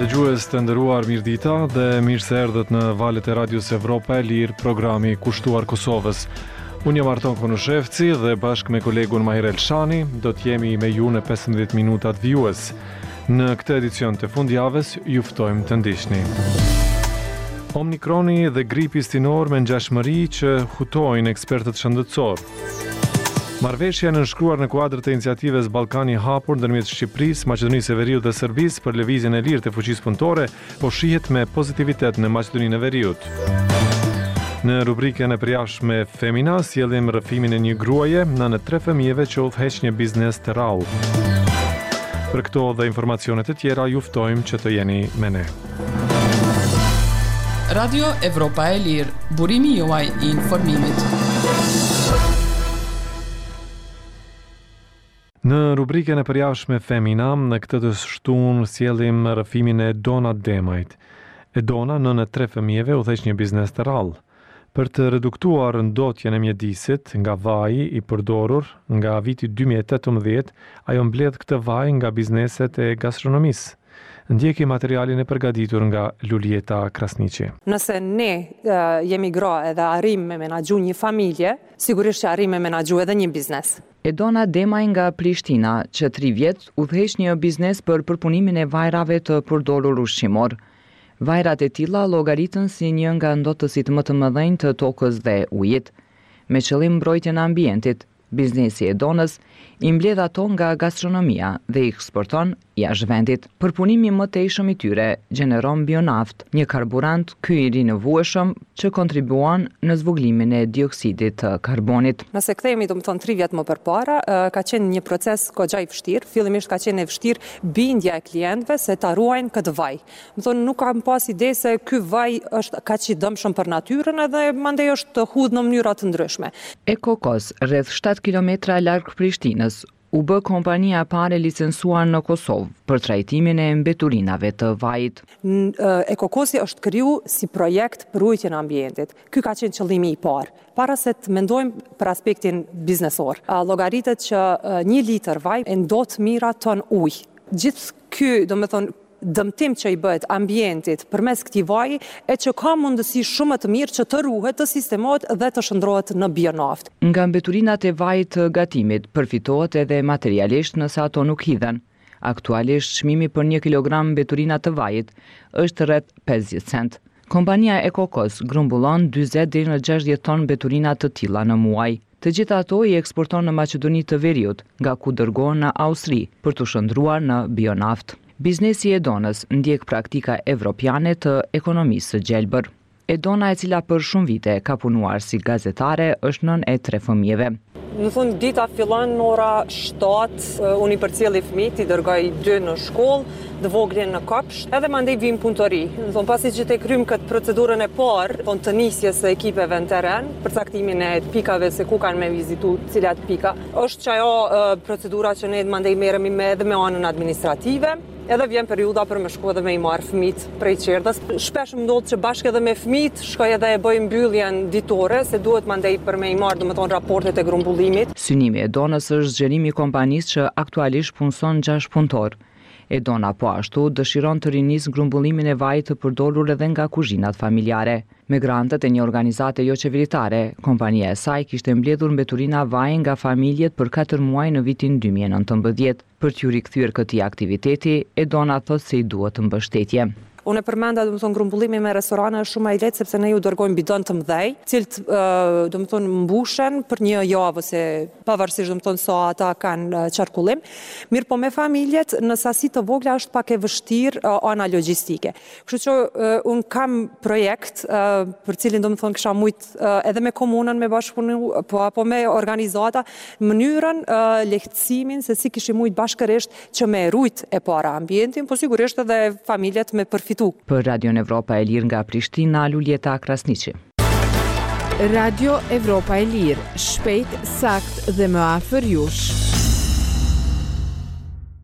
Dëgjues të nderuar, mirëdita dhe mirë se erdhët në valët e Radios Evropa e Lirë, programi kushtuar Kosovës. Unë jam Arton Konushevci dhe bashkë me kolegun Mahir Elshani do të jemi me ju në 15 minutat vijues. Në këtë edicion të fundjavës ju ftojmë të ndiqni. Omnikroni dhe gripi stinor me ngjashmëri që hutojnë ekspertët shëndetësorë. Marrëveshja nënshkruar në kuadër të iniciativës Ballkani i Hapur ndërmjet Shqipërisë, Maqedonisë së Veriut dhe Serbisë për lëvizjen e lirë të fuqisë punëtore, po shihet me pozitivitet në Maqedoninë e Veriut. Në rubrikën e përjashme Femina, sjellim rrëfimin e një gruaje, nënë 3 fëmijëve që udhëheq një biznes të rrallë. Për këto dhe informacionet e tjera, ju ftojmë që të jeni me ne. Radio Evropa e Lirë, burimi juaj i informimit. Në rubrikën e përjashme Femina, në këtë të shtunë sjellim rrëfimin e Edona Demajt. Edona, nënë 3 fëmijëve, udhëheq një biznes të rrallë. Për të reduktuar ndotjen e mjedisit nga vaji i përdorur nga viti 2018, ajo mbledh këtë vaj nga bizneset e gastronomisë. Ndjeki materialin e përgatitur nga Lulieta Krasniqi. Nëse ne jemi gra edhe arrim me menaxhu një familje, sigurisht që arrim me menaxhu edhe një biznes. Edona Demaj nga Prishtina, që 3 vjet udhëheq një biznes për përpunimin e vajrave të përdorur ushqimor. Vajrat e tilla llogaritën si një nga ndotësit më të mëdhenj të tokës dhe ujit. Me qëllim mbrojtjen e ambientit, biznesi i Edonës i mbledh ato nga gastronomia dhe i eksporton jashtë vendit. Përpunimi më tejshëm i tyre gjeneron bionaft, një karburant ky i rinovueshëm që kontribuon në zvogëlimin e dioksidit të karbonit. Nëse kthehemi 3 vjet më përpara, ka qenë një proces goxha i vështirë. Fillimisht ka qenë e vështirë bindja e klientëve se ta ruajnë këtë vaj. Nuk kam pas ide se ky vaj është kaq i dëmshëm për natyrën edhe mandej është të hudhur në mënyra të ndryshme. Ekokos, rreth 7 kilometra larg Prishtinës, u bë kompania e parë licencuar në Kosovë për trajtimin e mbeturinave të vajit. Ekokosi është kriju si projekt për ruajtjen e ambientit. Ky ka qenë qëllimi i parë. Para se të mendojmë për aspektin biznesor. Llogaritet që 1 litër vaj e ndot mijëra ton ujë. Gjithë ky, dëmtim që i bëhet ambientit përmes këtij vaji e që ka mundësi shumë të mirë që të ruhet, të sistemohet dhe të shndrohet në bionaft. Nga mbeturinat e vajit të gatimit përfitohet edhe materialisht nëse ato nuk hidhen. Aktualisht çmimi për 1 kilogram mbeturina të vajit është rreth 50 cent. Kompania Ekokos grumbullon 40 deri në 60 ton mbeturina të tilla në muaj. Të gjitha ato i eksporton në Maqedoni të Veriut, nga ku dërgohen në Austri për të shndruar në bionaft. Biznesi i Edonës ndjek praktika evropiane të ekonomisë së gjelbër. Edona, e cila për shumë vite ka punuar si gazetare, është nën e 3 fëmijëve. Në fund dita fillon në ora 7, unë i përcjelli fëmijët, i dërgoj 2 në shkollë, të voglin në kopsht, edhe mandej vim punëtori. Pasi që të kryjm këtë procedurën e parë, të nisjes së ekipeve në teren, për caktimin e pikave se ku kanë me vizitu cilat pika, është që ajo procedura që ne mandej merremi edhe me anën administrative. Edhe vjen periudha për me shku edhe me i marrë fëmijët prej qerdhës. Shpesh më ndodh që bashkë edhe me fëmijët shkoj edhe e bëj mbylljen ditore, se duhet mandej për me i marrë raportet e grumbullimit. Synimi i Edonës është zgjerimi i kompanisë që aktualisht punson 6 punëtor. Edona po ashtu dëshiron të rinisë grumbullimin e vajit të përdorur edhe nga kuzhinat familjare. Me grantet e një organizate jo qeveritare, kompania e saj kishte mbledhur mbeturina vaj nga familjet për 4 muaj në vitin 2019. Për t'ju rikthyer këtij aktiviteti, Edona thotë se i duhet mbështetje. Unë e përmenda grumbullimin me restorane është shumë i lehtë sepse ne ju dërgojmë bidon të mëdhej, cilët mbushen për një javë se pavarësisht sa ata kanë qarkullim. Mirë po me familjet në sasi të vogla është pak e vështirë ana logjistike. Kështu që unë kam projekt për cilin kisha mujt edhe me komunën me bashkëpunu, apo me organizata, mënyrën lehtësimin se si kishim mujt bashkërisht që me rujt e para ambientin, po sigurisht edhe familjet me përfitu. Për Radio Evropa e Lirë nga Prishtina, Lulieta Krasniqi. Radio Evropa e Lirë, shpejt, sakt dhe më afër jush.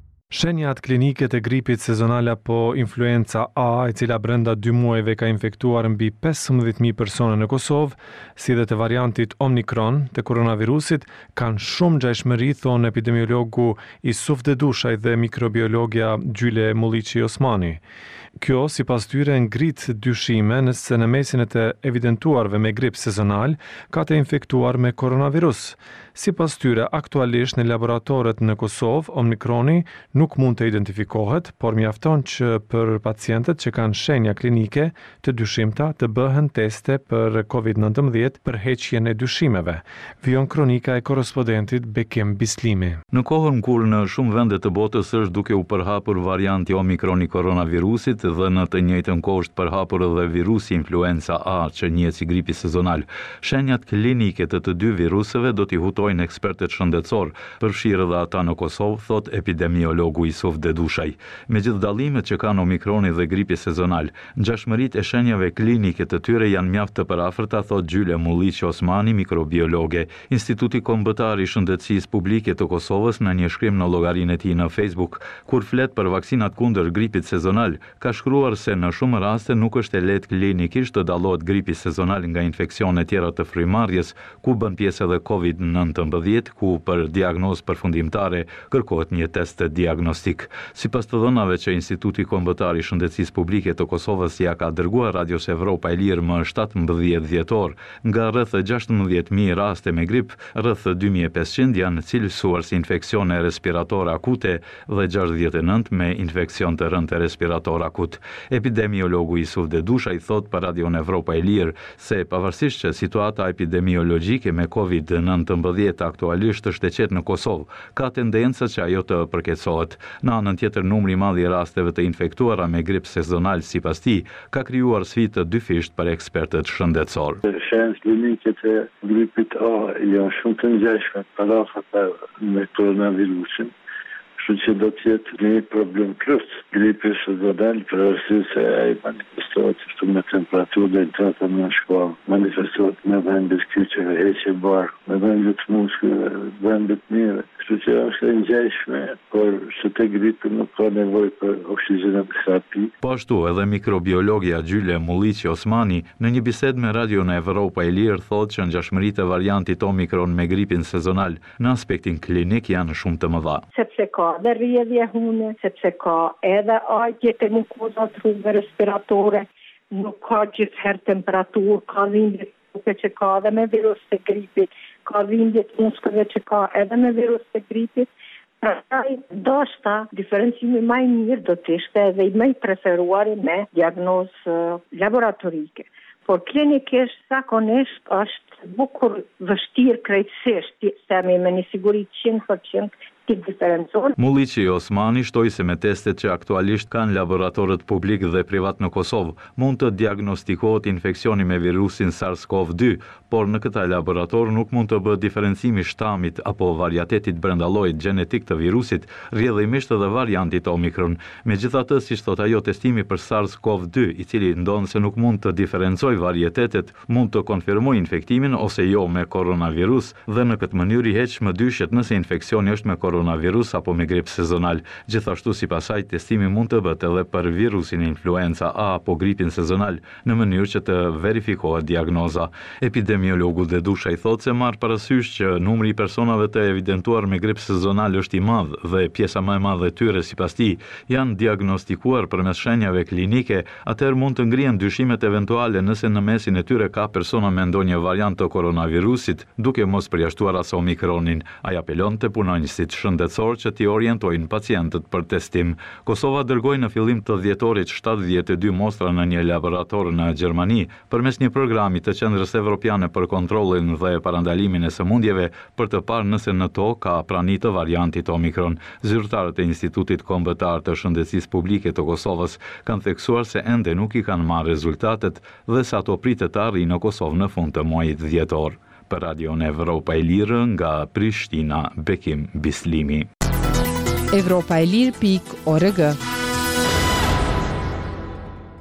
Shenjat klinike të gripit sezonal apo influenca A, e cila brenda 2 muajve ka infektuar mbi 15.000 persona në Kosovë, si dhe të variantit Omikron të koronavirusit, kanë shumë ngjashmëri, thonë epidemiologu Isuf Dedushaj dhe mikrobiologja Gjyle Mulliqi Osmani. Kjo, sipas tyre, ngrit dyshime nëse në mesin e të evidentuarve me grip sezonal ka të infektuar me koronavirus. Sipas tyre, aktualisht në laboratorët në Kosovë, Omikroni nuk mund të identifikohet, por mjafton që për pacientët që kanë shenja klinike të dyshimta të bëhen teste për COVID-19 për heqjen e dyshimeve. Vijon kronika e korrespondentit Bekim Bislimi. Në kohën kur në shumë vende të botës është duke u përhapur varianti Omikron i koronavirusit dhe në të njëjtën kohë është përhapur edhe virusi influenca A që njihet si gripi sezonal, shenjat klinike të dy viruseve do t'i hutojnë ekspertët shëndetësor, përfshirë edhe ata në Kosovë, thot epidemiologu Isuf Dedushaj. Megjithë dallimet që kanë Omikroni dhe gripi sezonal, ngjashmëritë e shenjave klinike të tyre janë mjaft të përafërta, thot Gjyle Mulliqi Osmani, mikrobiologe. Instituti Kombëtar i Shëndetësisë Publike të Kosovës në një shkrim në llogarinë e tij në Facebook, kur flet për vaksinat kundër gripit sezonal, ka shkruar se në shumë raste nuk është e lehtë klinikisht të dallohet gripi sezonal nga infeksione tjera të frymarrjes, ku bën pjesë edhe COVID-19, ku për diagnozë përfundimtare kërkohet një test diagnostik. Sipas të dhënave që Instituti Kombëtar i Shëndetësisë Publike të Kosovës ja ka dërguar Radios Evropa e Lirë më 17 dhjetor, nga rreth 16.000 raste me grip, rreth 2.500 janë cilësuar si infeksione respiratore akute dhe 69 me infeksion të rëndë respirator akut. Epidemiologu Isuf Dedushaj thot për Radion Evropa e Lirë se pavarësisht që situata epidemiologjike me COVID-19 aktualisht është e qetë në Kosovë, ka tendenca që ajo të përkeqësohet. Në anën tjetër, numri i madh i rasteve të infektuara me grip sezonal sipas tij ka krijuar sfidë të dyfisht për ekspertët shëndetësor. Shenjat klinike të gripit A janë shumë të ngjashme parafata me koronavirusin. Kështu që do të jetë një problem plus. Gripi sezonal për arsye se ai manifestohet ashtu me temperaturë dhe intrata në shkollë, manifestohet me vendet kyçeve, heqje barku, me vendet muskujve, vendet mire. Kështu që është e ngjashme, por se te gripi nuk ka nevojë për oksigjenoterapi. Po ashtu edhe mikrobiologja Gjyle Mulliqi Osmani në një bisedë me Radio në Evropa e Lirë thotë që ngjashmëritë e variantit Omikron me gripin sezonal në aspektin klinik janë shumë të mëdha. Sepse ka dhe rrjedhje hune, sepse ka edhe ajtje të mukoza trupëve respiratore, nuk ka gjithherë temperaturë, ka dhimbje që ka edhe me virus të gripit, ka dhimbje të muskujve që ka edhe me virus të gripit. Prandaj, ndoshta diferencimi më i mirë do të ishte edhe i më i preferuari me diagnozë laboratorike. Por klinikisht zakonisht është bukur vështirë krejtësisht, themi me një siguri 100% të diferencon. Mulliqi Osmani shtoi se me testet që aktualisht kanë laboratorët publik dhe privat në Kosovë, mund të diagnostikohet infeksioni me virusin SARS-CoV-2, por në këta laborator nuk mund të bëhet diferencimi shtamit apo variatetit brenda llojit gjenetik të virusit, rrjedhimisht edhe variantit Omikron. Megjithatë, siç thot ajo, testimi për SARS-CoV-2, i cili ndon se nuk mund të diferencojë varietetet, mund të konfirmojë infektimin ose jo me koronavirus dhe në këtë mënyrë i heq më dyshet nëse infeksioni është me koronavirus apo me grip sezonal. Gjithashtu, sipas saj, testimi mund të bëhet edhe për virusin influenca A apo gripin sezonal në mënyrë që të verifikohet diagnoza. Epidemiologu Dedushaj thotë se marr parasysh që numri i personave të evidentuar me grip sezonal është i madh dhe pjesa më e madhe e tyre sipas tij janë diagnostikuar përmes shenjave klinike, atëherë mund të ngrihen dyshimet eventuale nëse në mesin e tyre ka persona me ndonjë variant të koronavirusit, duke mos përjashtuar as Omikronin. Ai apelon te punonjësit shëndetësor që t'i orientojnë pacientët për testim. Kosova dërgoi në fillim të dhjetorit 72 mostra në një laborator në Gjermani përmes një programi të Qendrës Evropiane për kontrollin dhe parandalimin e sëmundjeve për të parë nëse në to ka prani të variantit Omikron. Zyrtarët e Institutit Kombëtar të Shëndetësisë Publike të Kosovës kanë theksuar se ende nuk i kanë marrë rezultatet dhe se ato pritet të arrijnë në Kosovë në fund të muajit dhjetor. Për Radion Evropa e Lirë nga Prishtina, Bekim Bislimi. Evropaelir.org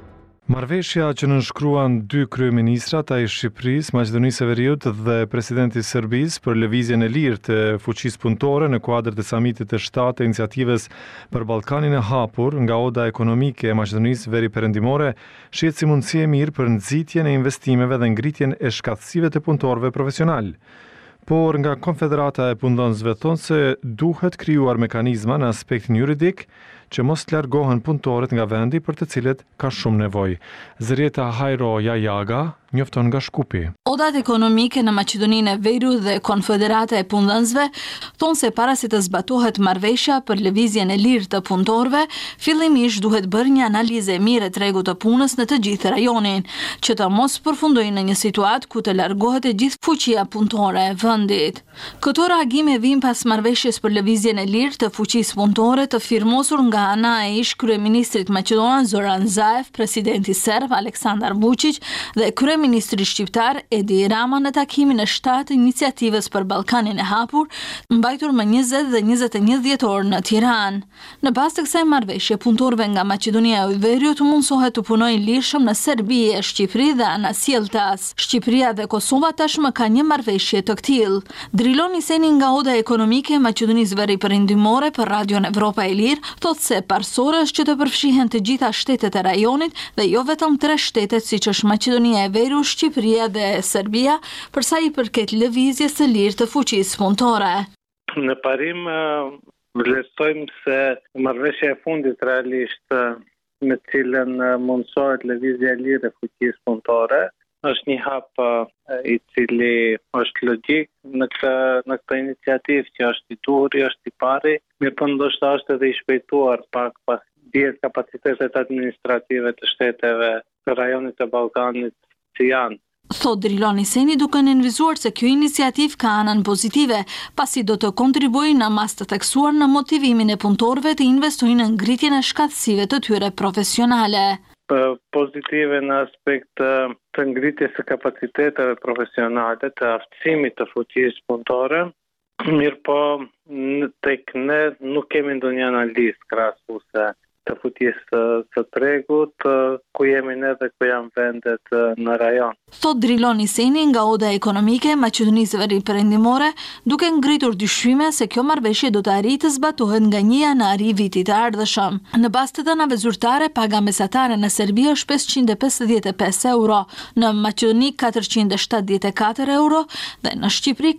Marrëveshja që nënshkruan dy kryeministrat, ai i Shqipërisë, Maqedonisë së Veriut dhe presidenti i Serbisë për lëvizjen e lirë të fuqisë punëtore në kuadër të samitit të 7 të iniciativës për Ballkanin e hapur nga Oda Ekonomike e Maqedonisë Veriperëndimore, shihet si mundësi e mirë për nxitjen e investimeve dhe ngritjen e shkatësive të punëtorëve profesional. Por nga Konfederata e Punëdhënësve thonë se duhet krijuar mekanizma në aspektin juridik që mos të largohen punëtorët nga vendi për të cilët ka shumë nevojë. Zërieta Hajro Jajaga njofton nga Shkupi. Odat ekonomike në Maqedoninë e Veriut dhe Konfederata e Punëdhënësve thonë se para se të zbatohet marrëveshja për lëvizjen e lirë të punëtorëve, fillimisht duhet bërë një analizë e mirë e tregut të punës në të gjithë rajonin, që të mos përfundojë në një situatë ku të largohet e gjithë fuqia punëtore e vendit. Këto reagime vijnë pas marrëveshjes për lëvizjen e lirë të fuqisë punëtore të firmosur nga ana e ish kryeministrit maqedonan Zoran Zaev, presidenti serb Aleksandar Vučić dhe Ministri shqiptar Edi Rama në takimin e 7 iniciativës për Ballkanin e hapur, mbajtur më 20 dhe 21 dhjetor në Tiranë. Në bazë të kësaj marrëveshje, punëtorëve nga Maqedonia e Veriut mundsohet të punojnë lirshëm në Serbi, Shqipëri dhe Anasjelltas. Shqipëria dhe Kosova tashmë ka një marrëveshje të tillë. Drilon Iseni nga Oda Ekonomike e Maqedonisë Veriperëndimore për Radion Evropa e Lirë thotë se parsore është që të përfshihen të gjitha shtetet e rajonit dhe jo vetëm 3 shtetet siç është Maqedonia e Veriut, Shqipëria dhe Serbia, përsa i përket lëvizjes së lirë të fuqisë punëtore. Në parim vlerësojmë se marrëveshja e fundit realisht me cilën mundsohet lëvizja e lirë e fuqisë punëtore është një hap i cili është logjik në këtë iniciativë që është i duhur, është i pari, mirëpo ndoshta është edhe i shpejtuar pak pas dihet kapacitetet administrative të shteteve të rajonit të Ballkanit që janë. Thot Drilon Iseni duke nënvizuar se kjo iniciativë ka anën pozitive, pasi do të kontribuojë në mas të theksuar në motivimin e punëtorëve të investojnë në ngritjen e shkatësive të tyre profesionale. Pozitive në aspekt të ngritjes së kapaciteteve profesionale, të aftësimit të fuqisë punëtore, mirëpo tek ne nuk kemi ndonjë analizë krahasuese të fuqisë së tregut, ku jemi ne dhe ku janë vendet në rajon. Thot Drilon Iseni nga Oda Ekonomike e Maqedonisë Veriperëndimore, duke ngritur dyshime se kjo marrëveshje do të arrijë të zbatohet nga 1 janari i vitit të ardhshëm. Në bazë të dhënave zyrtare, paga mesatare në Serbi është 555 euro, në Maqedoni 474 euro dhe në Shqipëri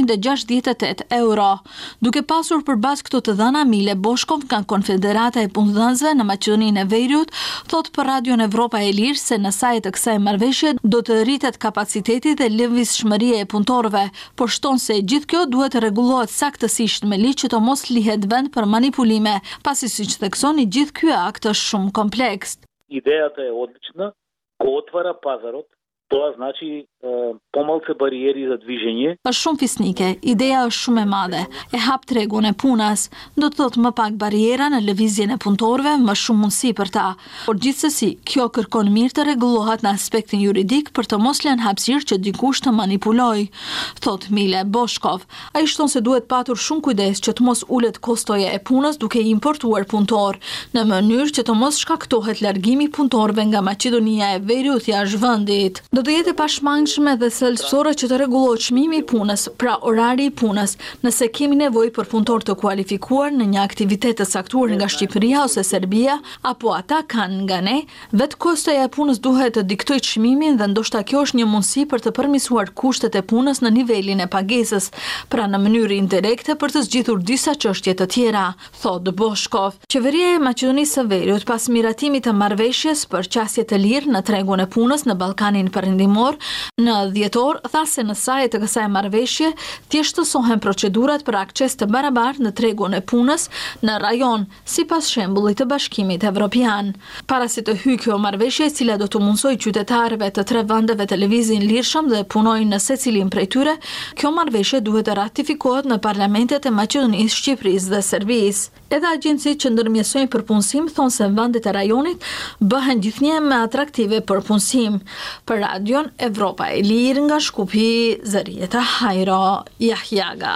468 euro. Duke pasur për bazë këto të dhëna, Mile Boshkov nga Konfederata e Punëdhënësve në Maqedoninë e Veriut thot për Radion Evropa e Lirë se në sajt të kësaj marrëveshje do të rritet kapaciteti dhe lëvizshmëria e punëtorëve, por shton se gjithë kjo duhet të rregullohet saktësisht me ligj që të mos lihet vend për manipulime, pasi siç theksoni gjithë ky akt është shumë kompleks. Идеята е отлична, го отвара пазарот. Това значи помалце бариери за движение. Është shumë fisnike, ideja është shumë e madhe. E hap tregun e punës, do të thotë më pak bariera në lëvizjen e punëtorëve, më shumë mundësi për ta. Por gjithsesi, kjo kërkon mirë të rregullohet në aspektin juridik për të mos lënë hapësirë që dikush të manipulojë, thot Mile Boshkov. Ai shton se duhet patur shumë kujdes që të mos ulet kostoja e punës duke importuar punëtor, në mënyrë që të mos shkaktohet largimi i punëtorëve nga Maqedonia e Veriut jashtë vendit. Do të jetë pashmangshme dhe thelbësore që të rregullohet çmimi i punës, pra orari i punës, nëse kemi nevojë për punëtor të kualifikuar në një aktivitet të caktuar nga Shqipëria ose Serbia, apo ata kanë nga ne, vetë kostoja e punës duhet të diktojë çmimin dhe ndoshta kjo është një mundësi për të përmirësuar kushtet e punës në nivelin e pagesës, pra në mënyrë indirekte për të zgjidhur disa çështje të tjera, thot Boshkov. Qeveria e Maqedonisë së Veriut pas miratimit të marrëveshjes për qasje të lirë në tregun e punës në Ballkanin Perëndimor, në dhjetor tha se në sajt të kësaj marrëveshje thjeshtësohen procedurat për akses të barabartë në tregun e punës në rajon, sipas shembullit të Bashkimit Evropian. Para se të hyjë kjo marrëveshje, e cila do të mundsojë qytetarëve të 3 vendeve të lëvizin lirshëm dhe punojnë në secilin prej tyre, kjo marrëveshje duhet të ratifikohet në parlamentet e Maqedonisë, Shqipërisë dhe Serbisë. Edhe agjencitë që ndërmjetësojnë për punësim thonë se vendet e rajonit bëhen gjithnjë më atraktive për punësim. Për Radion Evropa e Lirë nga Shkupi, Zërieta Hajro Jajaga.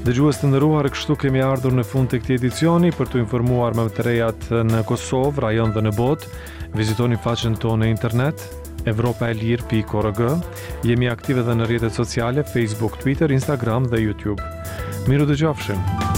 Dëgjues të nderuar, kështu kemi ardhur në fund të këtij edicioni. Për t'u informuar më të rejat në Kosovë, rajon dhe në botë, vizitoni faqen tonë në internet europaelir.org. Jemi aktive edhe në rrjetet sociale, Facebook, Twitter, Instagram dhe YouTube. Miru dëgjofshim.